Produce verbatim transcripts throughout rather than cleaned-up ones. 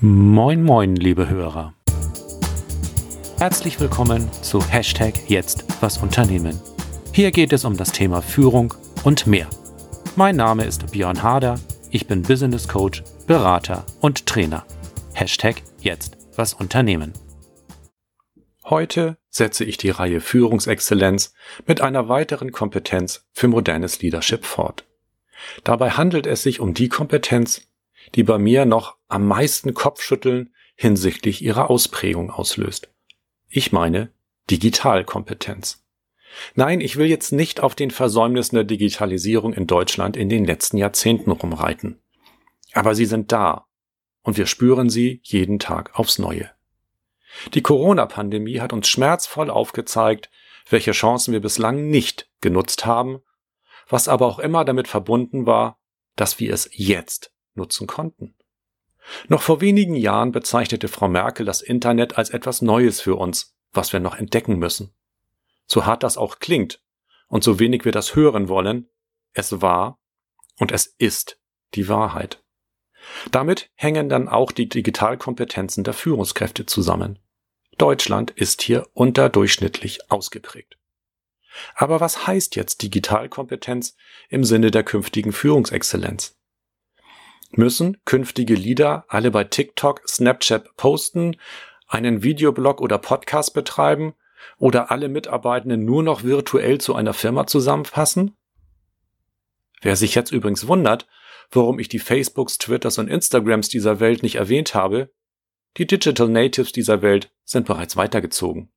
Moin moin, liebe Hörer. Herzlich willkommen zu Hashtag Jetzt was unternehmen. Hier geht es um das Thema Führung und mehr. Mein Name ist Björn Harder, ich bin Business Coach, Berater und Trainer. Hashtag Jetzt was unternehmen. Heute setze ich die Reihe Führungsexzellenz mit einer weiteren Kompetenz für modernes Leadership fort. Dabei handelt es sich um die Kompetenz, die bei mir noch am meisten Kopfschütteln hinsichtlich ihrer Ausprägung auslöst. Ich meine Digitalkompetenz. Nein, ich will jetzt nicht auf den Versäumnissen der Digitalisierung in Deutschland in den letzten Jahrzehnten rumreiten. Aber sie sind da und wir spüren sie jeden Tag aufs Neue. Die Corona-Pandemie hat uns schmerzvoll aufgezeigt, welche Chancen wir bislang nicht genutzt haben, was aber auch immer damit verbunden war, dass wir es jetzt nutzen konnten. Noch vor wenigen Jahren bezeichnete Frau Merkel das Internet als etwas Neues für uns, was wir noch entdecken müssen. So hart das auch klingt und so wenig wir das hören wollen, es war und es ist die Wahrheit. Damit hängen dann auch die Digitalkompetenzen der Führungskräfte zusammen. Deutschland ist hier unterdurchschnittlich ausgeprägt. Aber was heißt jetzt Digitalkompetenz im Sinne der künftigen Führungsexzellenz? Müssen künftige Leader alle bei TikTok, Snapchat posten, einen Videoblog oder Podcast betreiben oder alle Mitarbeitenden nur noch virtuell zu einer Firma zusammenfassen? Wer sich jetzt übrigens wundert, warum ich die Facebooks, Twitters und Instagrams dieser Welt nicht erwähnt habe, die Digital Natives dieser Welt sind bereits weitergezogen.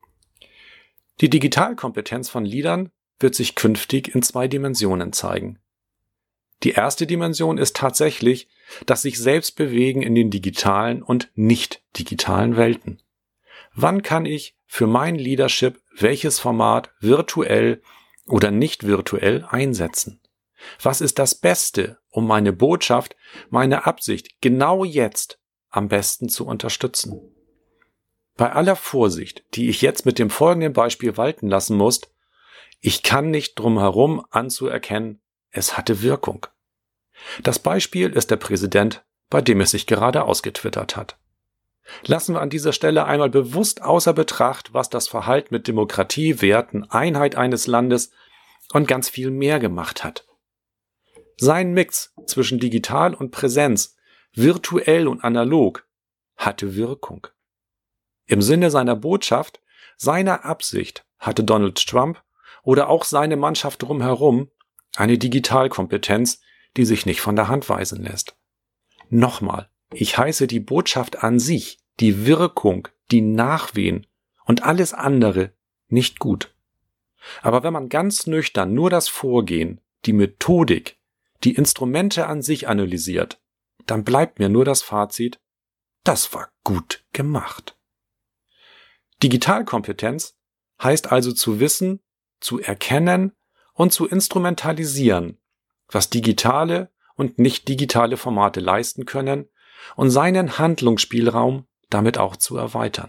Die Digitalkompetenz von Leadern wird sich künftig in zwei Dimensionen zeigen. Die erste Dimension ist tatsächlich das sich selbst bewegen in den digitalen und nicht digitalen Welten. Wann kann ich für mein Leadership welches Format virtuell oder nicht virtuell einsetzen? Was ist das Beste, um meine Botschaft, meine Absicht genau jetzt am besten zu unterstützen? Bei aller Vorsicht, die ich jetzt mit dem folgenden Beispiel walten lassen muss, ich kann nicht drum herum anzuerkennen, es hatte Wirkung. Das Beispiel ist der Präsident, bei dem es sich gerade ausgetwittert hat. Lassen wir an dieser Stelle einmal bewusst außer Betracht, was das Verhalten mit Demokratie, Werten, Einheit eines Landes und ganz viel mehr gemacht hat. Sein Mix zwischen digital und Präsenz, virtuell und analog, hatte Wirkung. Im Sinne seiner Botschaft, seiner Absicht hatte Donald Trump oder auch seine Mannschaft drumherum eine Digitalkompetenz, die sich nicht von der Hand weisen lässt. Nochmal, ich heiße die Botschaft an sich, die Wirkung, die Nachwehen und alles andere nicht gut. Aber wenn man ganz nüchtern nur das Vorgehen, die Methodik, die Instrumente an sich analysiert, dann bleibt mir nur das Fazit, das war gut gemacht. Digitalkompetenz heißt also zu wissen, zu erkennen und zu instrumentalisieren, was digitale und nicht digitale Formate leisten können und seinen Handlungsspielraum damit auch zu erweitern.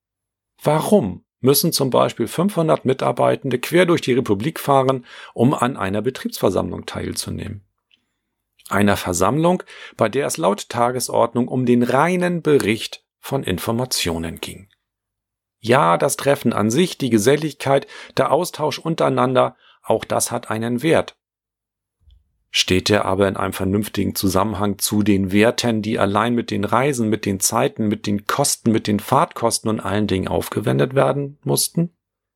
Warum müssen zum Beispiel fünfhundert Mitarbeitende quer durch die Republik fahren, um an einer Betriebsversammlung teilzunehmen? Einer Versammlung, bei der es laut Tagesordnung um den reinen Bericht von Informationen ging. Ja, das Treffen an sich, die Geselligkeit, der Austausch untereinander, auch das hat einen Wert. Steht er aber in einem vernünftigen Zusammenhang zu den Werten, die allein mit den Reisen, mit den Zeiten, mit den Kosten, mit den Fahrtkosten und allen Dingen aufgewendet werden mussten?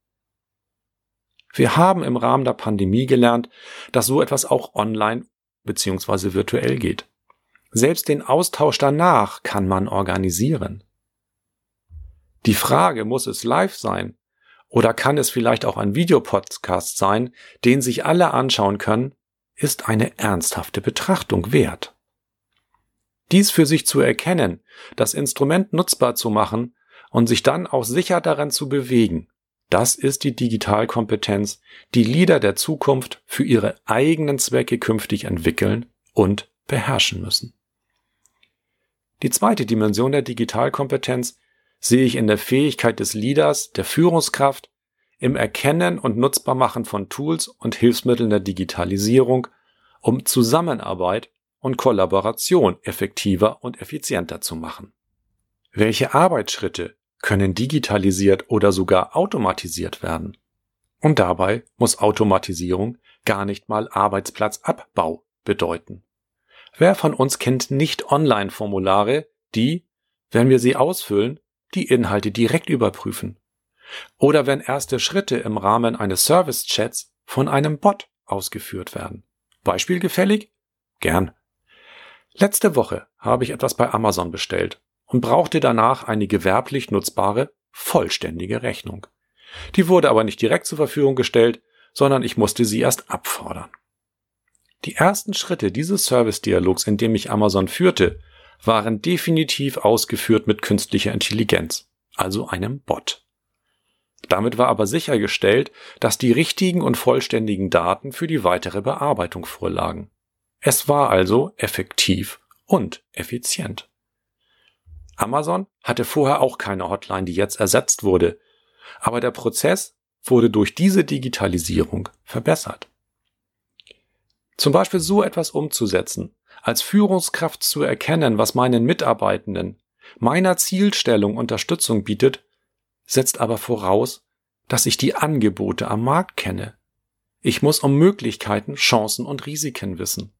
Wir haben im Rahmen der Pandemie gelernt, dass so etwas auch online bzw. virtuell geht. Selbst den Austausch danach kann man organisieren. Die Frage, muss es live sein oder kann es vielleicht auch ein Videopodcast sein, den sich alle anschauen können, ist eine ernsthafte Betrachtung wert. Dies für sich zu erkennen, das Instrument nutzbar zu machen und sich dann auch sicher daran zu bewegen, das ist die Digitalkompetenz, die Leader der Zukunft für ihre eigenen Zwecke künftig entwickeln und beherrschen müssen. Die zweite Dimension der Digitalkompetenz sehe ich in der Fähigkeit des Leaders, der Führungskraft, im Erkennen und Nutzbarmachen von Tools und Hilfsmitteln der Digitalisierung, um Zusammenarbeit und Kollaboration effektiver und effizienter zu machen. Welche Arbeitsschritte können digitalisiert oder sogar automatisiert werden? Und dabei muss Automatisierung gar nicht mal Arbeitsplatzabbau bedeuten. Wer von uns kennt nicht Online-Formulare, die, wenn wir sie ausfüllen, die Inhalte direkt überprüfen? Oder wenn erste Schritte im Rahmen eines Service-Chats von einem Bot ausgeführt werden? Beispiel gefällig? Gern. Letzte Woche habe ich etwas bei Amazon bestellt und brauchte danach eine gewerblich nutzbare, vollständige Rechnung. Die wurde aber nicht direkt zur Verfügung gestellt, sondern ich musste sie erst abfordern. Die ersten Schritte dieses Service-Dialogs, in dem mich Amazon führte, waren definitiv ausgeführt mit künstlicher Intelligenz, also einem Bot. Damit war aber sichergestellt, dass die richtigen und vollständigen Daten für die weitere Bearbeitung vorlagen. Es war also effektiv und effizient. Amazon hatte vorher auch keine Hotline, die jetzt ersetzt wurde, aber der Prozess wurde durch diese Digitalisierung verbessert. Zum Beispiel so etwas umzusetzen, als Führungskraft zu erkennen, was meinen Mitarbeitenden, meiner Zielstellung Unterstützung bietet, setzt aber voraus, dass ich die Angebote am Markt kenne. Ich muss um Möglichkeiten, Chancen und Risiken wissen.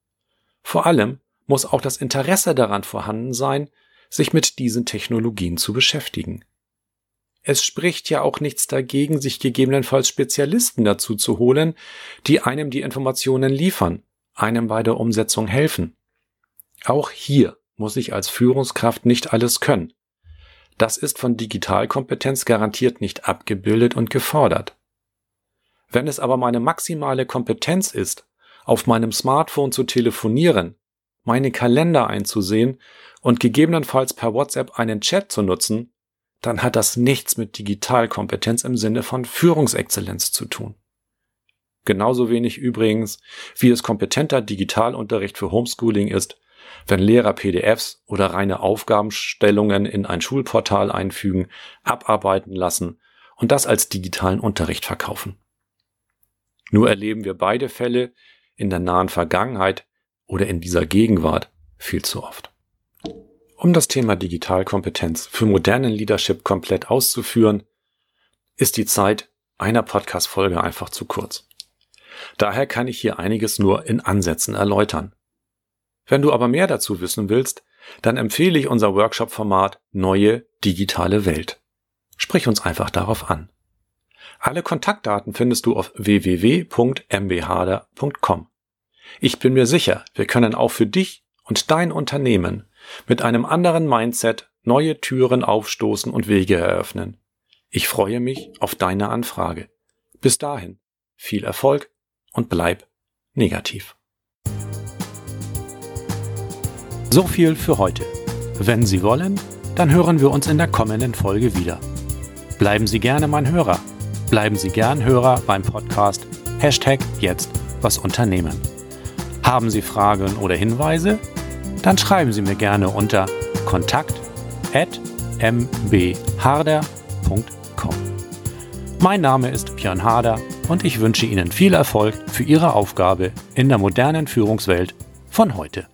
Vor allem muss auch das Interesse daran vorhanden sein, sich mit diesen Technologien zu beschäftigen. Es spricht ja auch nichts dagegen, sich gegebenenfalls Spezialisten dazu zu holen, die einem die Informationen liefern, einem bei der Umsetzung helfen. Auch hier muss ich als Führungskraft nicht alles können. Das ist von Digitalkompetenz garantiert nicht abgebildet und gefordert. Wenn es aber meine maximale Kompetenz ist, auf meinem Smartphone zu telefonieren, meine Kalender einzusehen und gegebenenfalls per WhatsApp einen Chat zu nutzen, dann hat das nichts mit Digitalkompetenz im Sinne von Führungsexzellenz zu tun. Genauso wenig übrigens, wie es kompetenter Digitalunterricht für Homeschooling ist, wenn Lehrer P D Fs oder reine Aufgabenstellungen in ein Schulportal einfügen, abarbeiten lassen und das als digitalen Unterricht verkaufen. Nur erleben wir beide Fälle in der nahen Vergangenheit oder in dieser Gegenwart viel zu oft. Um das Thema Digitalkompetenz für modernen Leadership komplett auszuführen, ist die Zeit einer Podcast-Folge einfach zu kurz. Daher kann ich hier einiges nur in Ansätzen erläutern. Wenn du aber mehr dazu wissen willst, dann empfehle ich unser Workshop-Format Neue digitale Welt. Sprich uns einfach darauf an. Alle Kontaktdaten findest du auf w w w punkt m b harder punkt com. Ich bin mir sicher, wir können auch für dich und dein Unternehmen mit einem anderen Mindset neue Türen aufstoßen und Wege eröffnen. Ich freue mich auf deine Anfrage. Bis dahin, viel Erfolg und bleib negativ. So viel für heute. Wenn Sie wollen, dann hören wir uns in der kommenden Folge wieder. Bleiben Sie gerne mein Hörer. Bleiben Sie gern Hörer beim Podcast Hashtag jetzt was unternehmen. Haben Sie Fragen oder Hinweise? Dann schreiben Sie mir gerne unter kontakt at m b harder punkt com. Mein Name ist Björn Harder und ich wünsche Ihnen viel Erfolg für Ihre Aufgabe in der modernen Führungswelt von heute.